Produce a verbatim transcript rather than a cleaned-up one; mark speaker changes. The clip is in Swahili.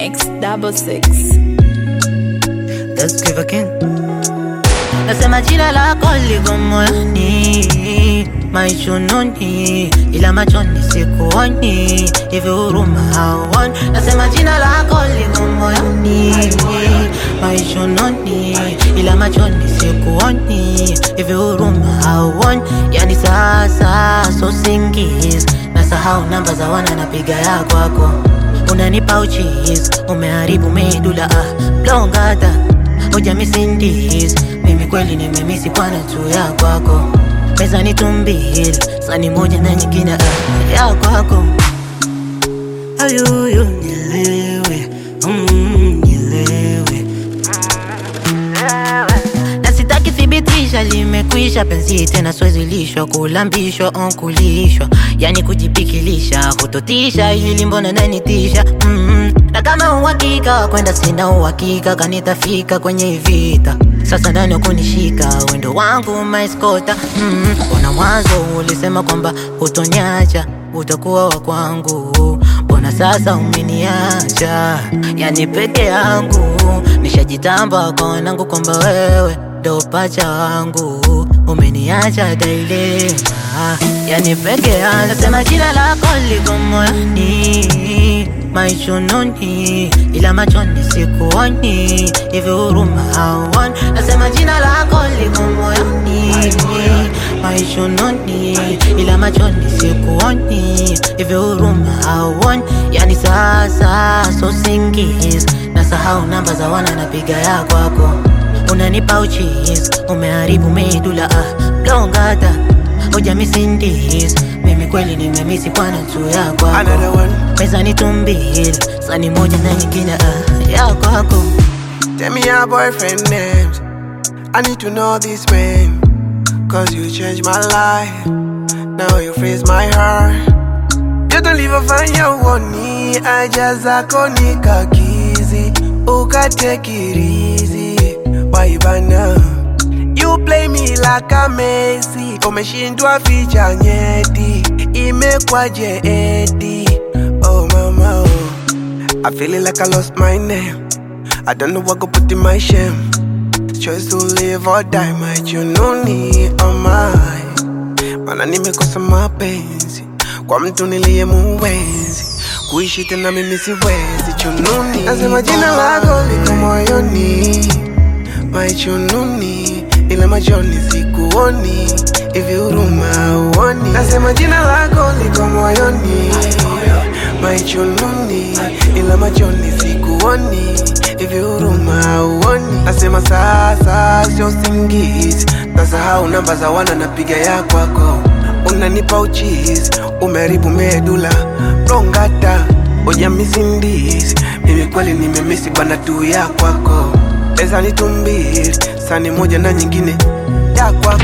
Speaker 1: Mix double six.
Speaker 2: Let's give a king. Nasema jina lako liko moyoni, maichununi, ila machoni sikuoni, hivi huruma hauoni. Nasema jina lako liko moyoni, maichununi, ila machoni sikuoni, hivi huruma hauoni. Yani sasa so singis, nasahau namba za wana napiga ya kwako. Unanipa uchizi, umeharibu medula, ah, blongata, hoja misindis. Mimi kweli nimemisi kwa natu ya kwako. Pesa ni tumbili, sani moja na nyingine, ah, ya kwako. Ayuyu nilewe, mm, nilewe, na sitaki thibitisha limekwisha. Penzi tena swezi lishwa, kulambishwa, onkulishwa, yani kujipikilisha, kutotisha, hili mbona nanitisha. mm -hmm. Na kama uhakika kwenda sina uhakika, kanitafika kwenye vita. Sasa ndani ukunishika, wendo wangu maiskota. mm -hmm. Bona mwanzo ulisema kwamba utoniacha, utakuwa wa kwangu. Bona sasa umeniacha, yani peke yangu. Nishajitamba kwa wanangu kwamba wewe ndo pacha wangu. Umeniacha dilema, yani peke yangu. Nasema jina lako liko moyoni, maichununi, ila machoni sikuoni, hivi huruma hauoni. Nasema jina lako liko moyoni, maichununi, ila machoni sikuoni, hivi huruma hauoni. Yani sasa so singis, nasahau namba za wana napiga ya kwako. Unanipa uchizi, umeharibu medula, ah, blongata, hoja misindis. Mimi kweli nimemisi kwa natu ya kwako. Pesa ni tumbili, sani moja na nyingine, ah, ya kwako.
Speaker 3: Tell me your boyfriend names, I need to know this man, cause you changed my life, now you freeze my heart. You don't leave a fine woni, I just akonika kizi, uka take it easy. Why bana? You play me like a Messi, umeshindwa ficha nyeti, imekwaje eti. Oh mama, oh, I feeling like I lost my name, I don't know what go put in my shame. Choice to live or die, my chununi, oh my. Mana nimekosa mapenzi kwa mtu niliye muwezi, kuishi tena mimi siwezi chununi. Nasema jina lako liko moyoni, my chununi, ila machoni sikuoni, hivi huruma hauoni. Nasema jina lako liko moyoni, my chununi, ila machoni sikuoni, hivi huruma hauoni. Nasema sasa sio singis, nasahau namba za wana napiga ya kwako. Unanipa uchizi, umeharibu medula, blongata, hoja misindis. Mimi kweli nimemisi kwa natu ya kwako. Pesa ni tumbili, sani moja na nyingine ya kwako.